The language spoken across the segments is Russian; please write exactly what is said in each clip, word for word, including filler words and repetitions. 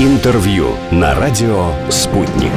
Интервью на радио «Спутник».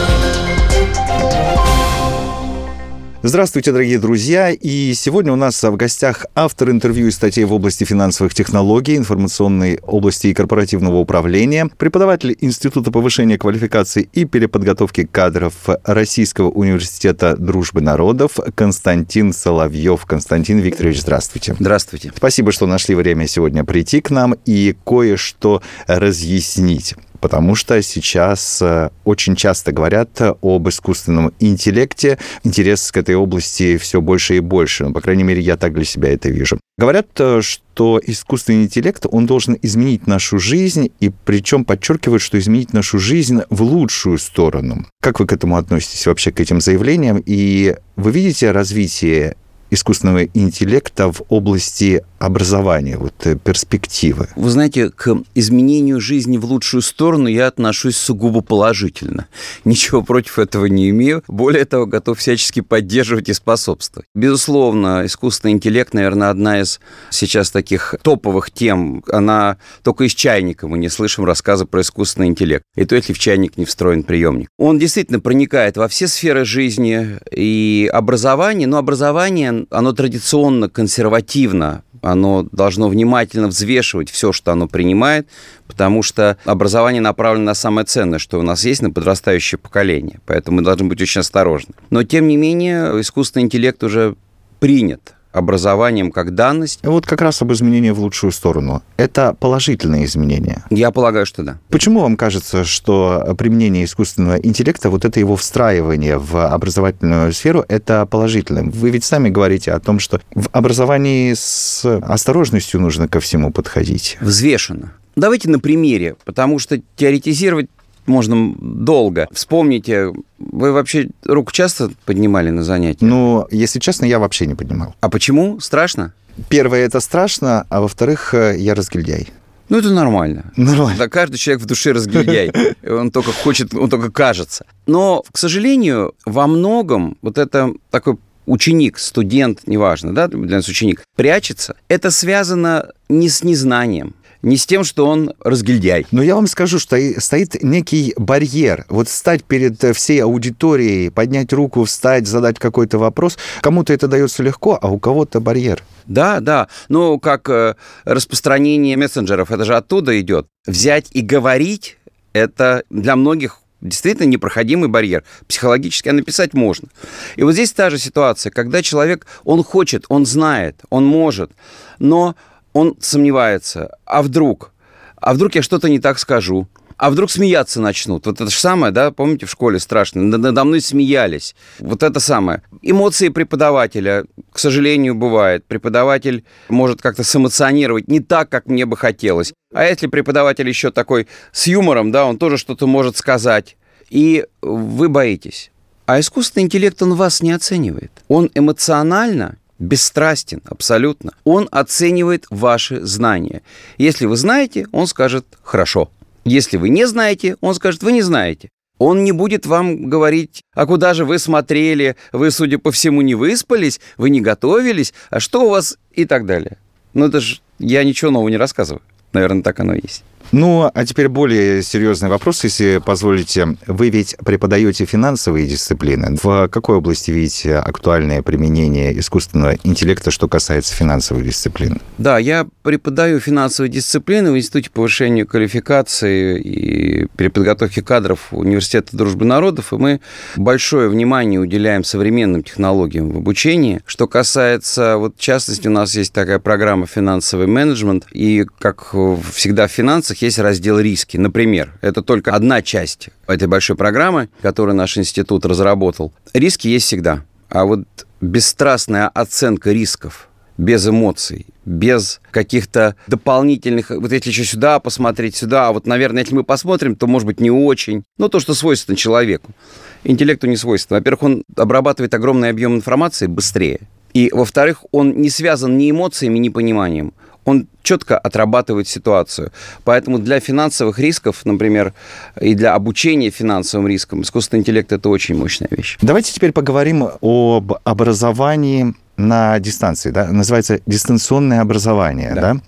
Здравствуйте, дорогие друзья. И сегодня у нас в гостях автор интервью и статей в области финансовых технологий, информационной области и корпоративного управления, преподаватель Института повышения квалификации и переподготовки кадров Российского университета дружбы народов Константин Соловьев. Константин Викторович, здравствуйте. Здравствуйте. Спасибо, что нашли время сегодня прийти к нам и кое-что разъяснить. Потому что сейчас очень часто говорят об искусственном интеллекте. Интерес к этой области все больше и больше. Ну, по крайней мере, я так для себя это вижу. Говорят, что искусственный интеллект, он должен изменить нашу жизнь, и причем подчеркивают, что изменить нашу жизнь в лучшую сторону. Как вы к этому относитесь вообще, к этим заявлениям? И вы видите развитие искусственного интеллекта в области образования, вот перспективы? Вы знаете, к изменению жизни в лучшую сторону я отношусь сугубо положительно. Ничего против этого не имею. Более того, готов всячески поддерживать и способствовать. Безусловно, искусственный интеллект, наверное, одна из сейчас таких топовых тем. Она только из чайника мы не слышим рассказы про искусственный интеллект. И то, если в чайник не встроен приемник. Он действительно проникает во все сферы жизни и образования, но образование, оно традиционно консервативно, оно должно внимательно взвешивать все, что оно принимает, потому что образование направлено на самое ценное, что у нас есть, на подрастающее поколение. Поэтому мы должны быть очень осторожны. Но, тем не менее, искусственный интеллект уже принят образованием как данность. Вот как раз об изменении в лучшую сторону. Это положительные изменения? Я полагаю, что да. Почему вам кажется, что применение искусственного интеллекта, вот это его встраивание в образовательную сферу, это положительным? Вы ведь сами говорите о том, что в образовании с осторожностью нужно ко всему подходить. Взвешенно. Давайте на примере, потому что теоретизировать можно долго. Вспомните, вы вообще руку часто поднимали на занятия? Ну, если честно, я вообще не поднимал. А почему? Страшно? Первое, это страшно, а во-вторых, я разгильдяй. Ну, это нормально. Нормально. Да, каждый человек в душе разгильдяй. Он только хочет, он только кажется. Но, к сожалению, во многом вот это такой ученик, студент, неважно, да, для нас ученик, прячется. Это связано не с незнанием, не с тем, что он разгильдяй. Но я вам скажу, что стоит некий барьер. Вот встать перед всей аудиторией, поднять руку, встать, задать какой-то вопрос. Кому-то это дается легко, а у кого-то барьер. Да, да. Ну, как э, распространение мессенджеров, это же оттуда идет. Взять и говорить, это для многих действительно непроходимый барьер. Психологически, а написать можно. И вот здесь та же ситуация, когда человек, он хочет, он знает, он может, но он сомневается. А вдруг? А вдруг я что-то не так скажу? А вдруг смеяться начнут? Вот это же самое, да, помните, в школе страшно. Надо мной смеялись. Вот это самое. Эмоции преподавателя, к сожалению, бывает. Преподаватель может как-то сэмоционировать не так, как мне бы хотелось. А если преподаватель еще такой с юмором, да, он тоже что-то может сказать. И вы боитесь. А искусственный интеллект, он вас не оценивает. Он эмоционально бесстрастен абсолютно. Он оценивает ваши знания. Если вы знаете, он скажет «хорошо». Если вы не знаете, он скажет «вы не знаете». Он не будет вам говорить, а куда же вы смотрели, вы, судя по всему, не выспались, вы не готовились, а что у вас и так далее. Ну, это же я ничего нового не рассказываю. Наверное, так оно и есть. Ну, а теперь более серьезный вопрос, если позволите. Вы ведь преподаете финансовые дисциплины. В какой области видите актуальное применение искусственного интеллекта, что касается финансовых дисциплин? Да, я преподаю финансовые дисциплины в Институте повышения квалификации и переподготовки кадров Университета дружбы народов, и мы большое внимание уделяем современным технологиям в обучении. Что касается, вот в частности, у нас есть такая программа «Финансовый менеджмент», и, как всегда в финансах, есть раздел «Риски». Например, это только одна часть этой большой программы, которую наш институт разработал. Риски есть всегда. А вот бесстрастная оценка рисков, без эмоций, без каких-то дополнительных... Вот если еще сюда посмотреть, сюда, а вот, наверное, если мы посмотрим, то, может быть, не очень. Но то, что свойственно человеку. Интеллекту не свойственно. Во-первых, он обрабатывает огромный объем информации быстрее. И, во-вторых, он не связан ни эмоциями, ни пониманием. Он четко отрабатывает ситуацию. Поэтому для финансовых рисков, например, и для обучения финансовым рискам, искусственный интеллект – это очень мощная вещь. Давайте теперь поговорим об образовании на дистанции. Да? Называется дистанционное образование. Да. Да?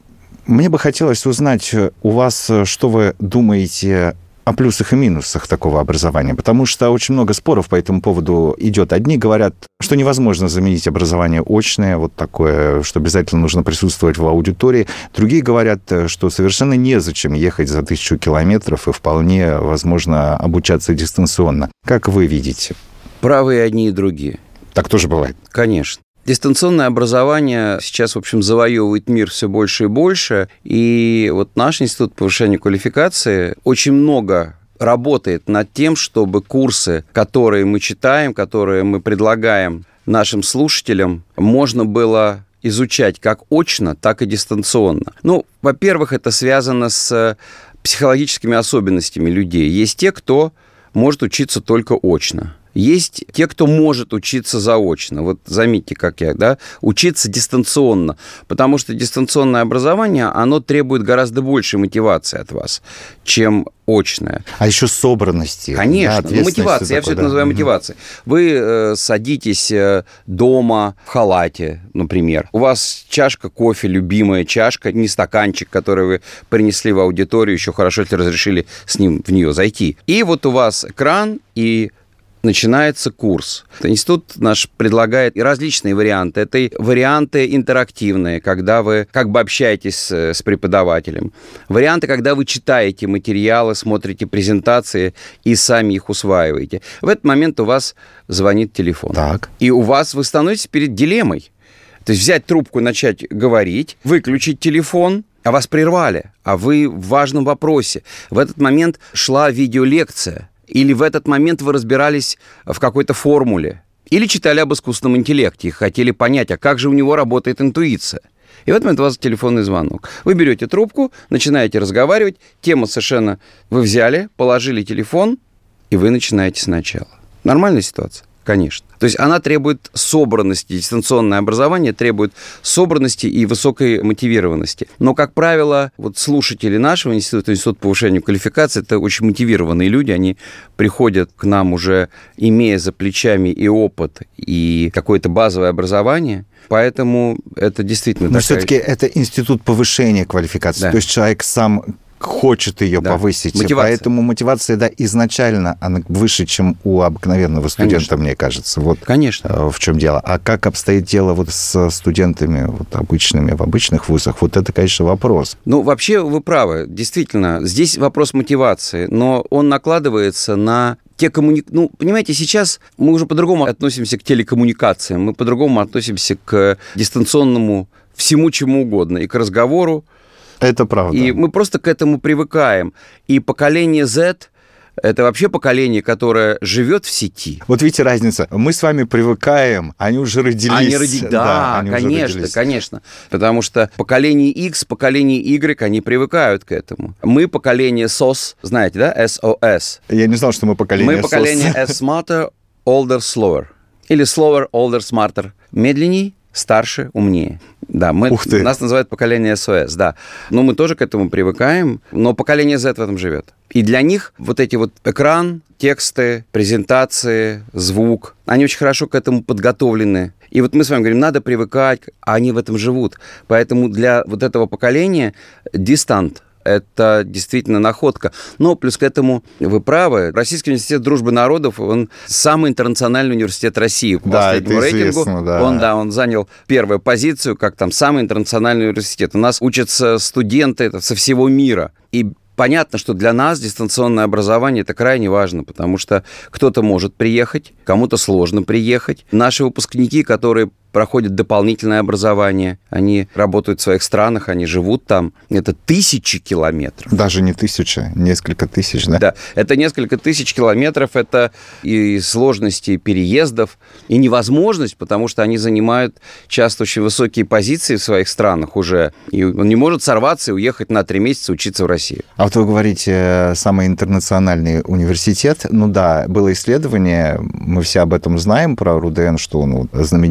Мне бы хотелось узнать у вас, что вы думаете о плюсах и минусах такого образования, потому что очень много споров по этому поводу идет. Одни говорят, что невозможно заменить образование очное, вот такое, что обязательно нужно присутствовать в аудитории. Другие говорят, что совершенно незачем ехать за тысячу километров и вполне возможно обучаться дистанционно. Как вы видите? Правы и одни, и другие. Так тоже бывает? Конечно. Дистанционное образование сейчас, в общем, завоевывает мир все больше и больше. И вот наш институт повышения квалификации очень много работает над тем, чтобы курсы, которые мы читаем, которые мы предлагаем нашим слушателям, можно было изучать как очно, так и дистанционно. Ну, во-первых, это связано с психологическими особенностями людей. Есть те, кто может учиться только очно. Есть те, кто может учиться заочно. Вот заметьте, как я, да, учиться дистанционно, потому что дистанционное образование, оно требует гораздо большей мотивации от вас, чем очное. А еще собранности. Конечно, да, ну, мотивация, такой, я все да. это называю мотивацией. Вы э, садитесь э, дома в халате, например. У вас чашка кофе, любимая чашка, не стаканчик, который вы принесли в аудиторию, еще хорошо, если разрешили с ним в нее зайти. И вот у вас экран, и начинается курс. Институт наш предлагает и различные варианты. Это и варианты интерактивные, когда вы как бы общаетесь с, с преподавателем. Варианты, когда вы читаете материалы, смотрите презентации и сами их усваиваете. В этот момент у вас звонит телефон. Так. И у вас вы становитесь перед дилеммой. То есть взять трубку, начать говорить, выключить телефон, а вас прервали, а вы в важном вопросе. В этот момент шла видеолекция. Или в этот момент вы разбирались в какой-то формуле. Или читали об искусственном интеллекте и хотели понять, а как же у него работает интуиция. И в этот момент у вас телефонный звонок. Вы берете трубку, начинаете разговаривать, тема совершенно... Вы взяли, положили телефон, и вы начинаете сначала. Нормальная ситуация? Конечно. То есть она требует собранности, дистанционное образование требует собранности и высокой мотивированности. Но, как правило, вот слушатели нашего института, Института повышения квалификации, это очень мотивированные люди, они приходят к нам уже, имея за плечами и опыт, и какое-то базовое образование, поэтому это действительно... Но такая... все-таки это Институт повышения квалификации, да. То есть человек сам... хочет ее да. повысить. Мотивация. Поэтому мотивация, да, изначально она выше, чем у обыкновенного студента, Конечно. Мне кажется. Вот Конечно. В чем дело. А как обстоит дело вот с студентами вот, обычными в обычных вузах? Вот это, конечно, вопрос. Ну, вообще вы правы. Действительно, здесь вопрос мотивации, но он накладывается на те коммуникации. Ну, понимаете, сейчас мы уже по-другому относимся к телекоммуникациям, мы по-другому относимся к дистанционному всему, чему угодно, и к разговору. Это правда. И мы просто к этому привыкаем. И поколение Z – это вообще поколение, которое живет в сети. Вот видите разницу. Мы с вами привыкаем, они уже родились. Они родились, да, да они конечно, родились. конечно. Потому что поколение X, поколение Y, они привыкают к этому. Мы поколение сос, знаете, да, эс о эс. Я не знал, что мы поколение Мы поколение S smarter, older, slower. Или slower, older, smarter. Медленней, старше, умнее. Да, мы, нас называют поколение эс о эс, да. Но мы тоже к этому привыкаем, но поколение Z в этом живет. И для них вот эти вот экран, тексты, презентации, звук, они очень хорошо к этому подготовлены. И вот мы с вами говорим, надо привыкать, а они в этом живут. Поэтому для вот этого поколения дистант. Это действительно находка. Но плюс к этому, вы правы, Российский университет дружбы народов, он самый интернациональный университет России. По да, последнему это рейтингу известно, да. Он, да, он занял первую позицию, как там самый интернациональный университет. У нас учатся студенты со всего мира. И понятно, что для нас дистанционное образование – это крайне важно, потому что кто-то может приехать, кому-то сложно приехать. Наши выпускники, которые проходят дополнительное образование, они работают в своих странах, они живут там. Это тысячи километров. Даже не тысяча, несколько тысяч, да? Да, это несколько тысяч километров, это и сложности переездов, и невозможность, потому что они занимают часто очень высокие позиции в своих странах уже, и он не может сорваться и уехать на три месяца учиться в Россию. А вот вы говорите, самый интернациональный университет. Ну да, было исследование, мы все об этом знаем, про РУДН, что он знаменит в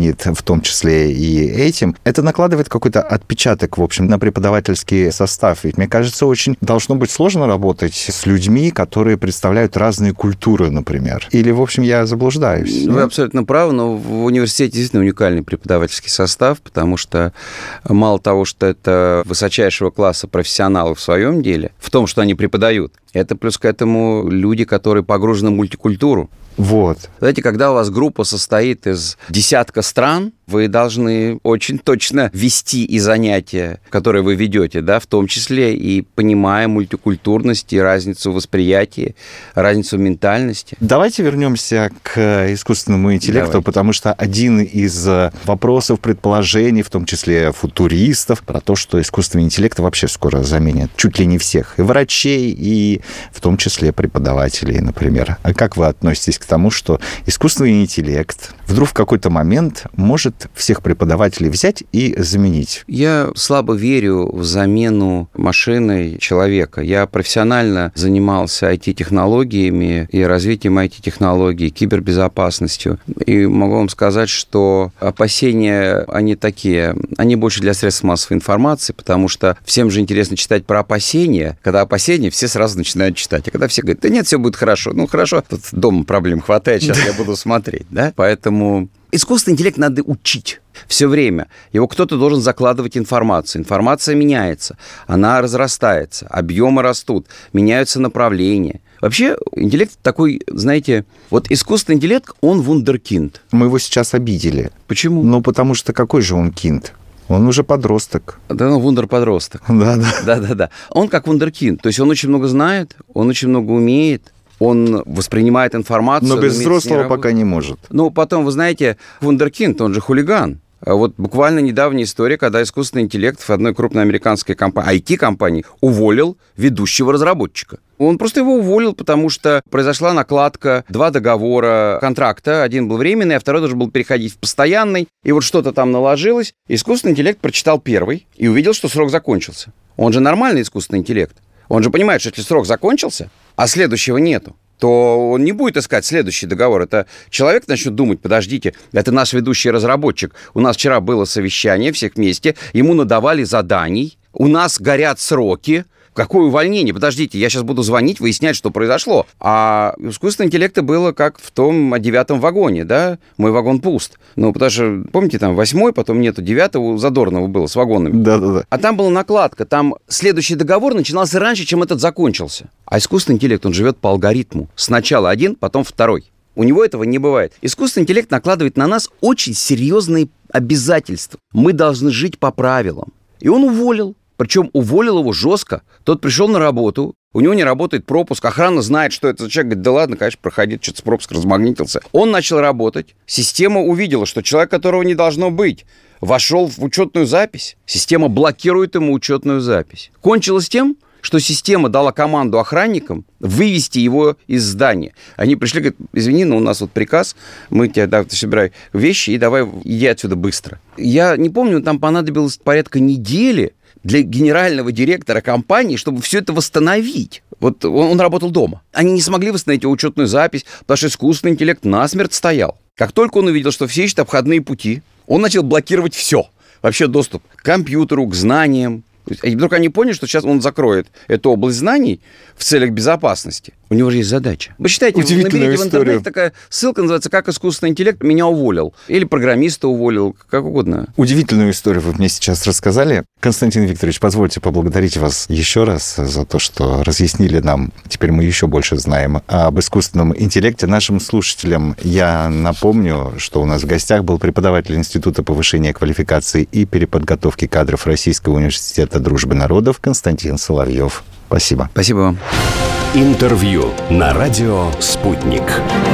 том числе и этим, это накладывает какой-то отпечаток, в общем, на преподавательский состав. Ведь, мне кажется, очень должно быть сложно работать с людьми, которые представляют разные культуры, например. Или, в общем, я заблуждаюсь? Вы абсолютно правы, но в университете действительно уникальный преподавательский состав, потому что мало того, что это высочайшего класса профессионалы в своем деле, в том, что они преподают, это плюс к этому люди, которые погружены в мультикультуру. Вот. Знаете, когда у вас группа состоит из десятка стран, вы должны очень точно вести и занятия, которые вы ведете, да, в том числе и понимая мультикультурность и разницу восприятия, разницу ментальности. Давайте вернемся к искусственному интеллекту, Давай. потому что один из вопросов, предположений, в том числе футуристов, про то, что искусственный интеллект вообще скоро заменит чуть ли не всех, и врачей, и в том числе преподавателей, например. А как вы относитесь к тому, что искусственный интеллект вдруг в какой-то момент может всех преподавателей взять и заменить? Я слабо верю в замену машиной человека. Я профессионально занимался ай ти-технологиями и развитием ай ти-технологий, кибербезопасностью. И могу вам сказать, что опасения, они такие, они больше для средств массовой информации, потому что всем же интересно читать про опасения. Когда опасения, все сразу начинают читать. А когда все говорят, да нет, все будет хорошо. Ну, хорошо, тут дома проблем хватает, сейчас я буду смотреть, да? Поэтому искусственный интеллект надо учить все время. Его кто-то должен закладывать информацию. Информация меняется, она разрастается, объемы растут, меняются направления. Вообще, интеллект такой, знаете, вот искусственный интеллект, он вундеркинд. Мы его сейчас обидели. Почему? Ну, потому что какой же он кинд? Он уже подросток. Да, ну, вундер-подросток. Да-да. Да-да-да. Он как вундеркинд. То есть он очень много знает, он очень много умеет, он воспринимает информацию. Но без взрослого пока не может. Ну, потом, вы знаете, вундеркинд, он же хулиган. Вот буквально недавняя история, когда искусственный интеллект в одной крупной американской компании, ай ти-компании уволил ведущего разработчика. Он просто его уволил, потому что произошла накладка, два договора контракта. Один был временный, а второй должен был переходить в постоянный. И вот что-то там наложилось. Искусственный интеллект прочитал первый и увидел, что срок закончился. Он же нормальный искусственный интеллект. Он же понимает, что если срок закончился, а следующего нету, то он не будет искать следующий договор. Это человек начнет думать, подождите, это наш ведущий разработчик. У нас вчера было совещание всех вместе, ему надавали заданий, у нас горят сроки. Какое увольнение? Подождите, я сейчас буду звонить, выяснять, что произошло. А у искусственного интеллекта было как в том девятом вагоне, да? Мой вагон пуст. Ну, потому что, помните, там восьмой, потом нету девятого, у Задорнова было с вагонами. Да-да-да. А там была накладка, там следующий договор начинался раньше, чем этот закончился. А искусственный интеллект, он живет по алгоритму. Сначала один, потом второй. У него этого не бывает. Искусственный интеллект накладывает на нас очень серьезные обязательства. Мы должны жить по правилам. И он уволил. Причем уволил его жестко. Тот пришел на работу, у него не работает пропуск, охрана знает, что это за человек. Говорит, да ладно, конечно, проходит, что-то с пропуск размагнитился. Он начал работать. Система увидела, что человек, которого не должно быть, вошел в учетную запись. Система блокирует ему учетную запись. Кончилось тем, что система дала команду охранникам вывести его из здания. Они пришли, говорят, извини, но у нас вот приказ, мы тебя, да, ты собирай вещи и давай иди отсюда быстро. Я не помню, там понадобилось порядка недели для генерального директора компании, чтобы все это восстановить. Вот он, он работал дома. Они не смогли восстановить его учетную запись, потому что искусственный интеллект насмерть стоял. Как только он увидел, что все ищут обходные пути, он начал блокировать все. Вообще доступ к компьютеру, к знаниям. И вдруг они поняли, что сейчас он закроет эту область знаний в целях безопасности. У него же есть задача. Вы считаете, наберите в интернете такая ссылка, называется «Как искусственный интеллект меня уволил». Или программиста уволил, как угодно. Удивительную историю вы мне сейчас рассказали. Константин Викторович, позвольте поблагодарить вас еще раз за то, что разъяснили нам, теперь мы еще больше знаем об искусственном интеллекте. Нашим слушателям я напомню, что у нас в гостях был преподаватель Института повышения квалификации и переподготовки кадров Российского университета дружбы народов Константин Соловьев. Спасибо. Спасибо вам. Интервью на радио «Спутник».